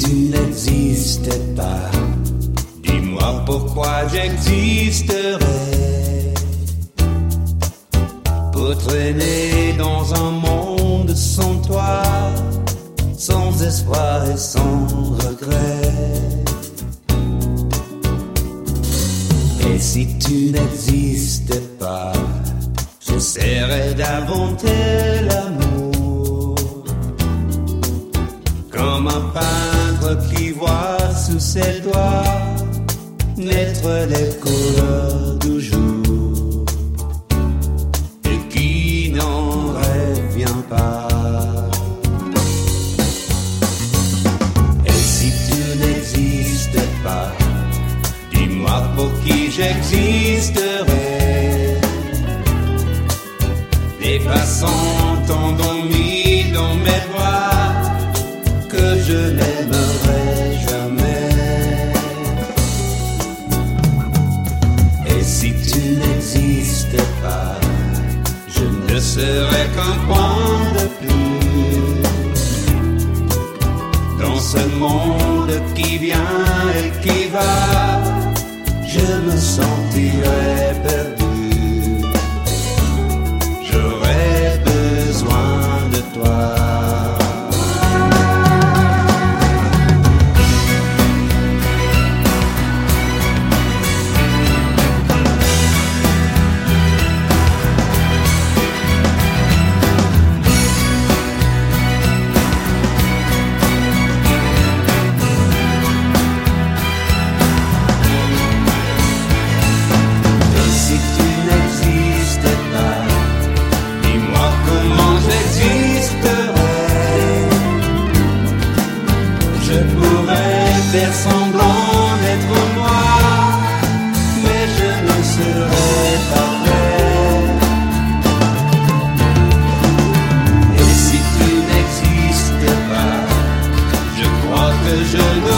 tu n'existais pas, dis-moi pourquoi j'existerais. Pour traîner dans un monde sans toi, sans espoir et sans regret. Et si tu n'existais pas, j'essaierais d'inventer l'amour, comme un peintre qui voit sous ses doigts naître les couleurs du jour et qui n'en revient pas. Et si tu n'existais pas, dis-moi pour qui j'existerais. Des passants endormis dans mes bras que je n'aimerais jamais. Et si tu n'existais pas, je ne serais qu'un point de plus dans ce monde qui vient et qui va. Je me sentirais perdu. J'aurais besoin de toi. Je pourrais faire semblant d'être moi, mais je ne serais pas vrai. Et si tu n'existais pas, je crois que je ne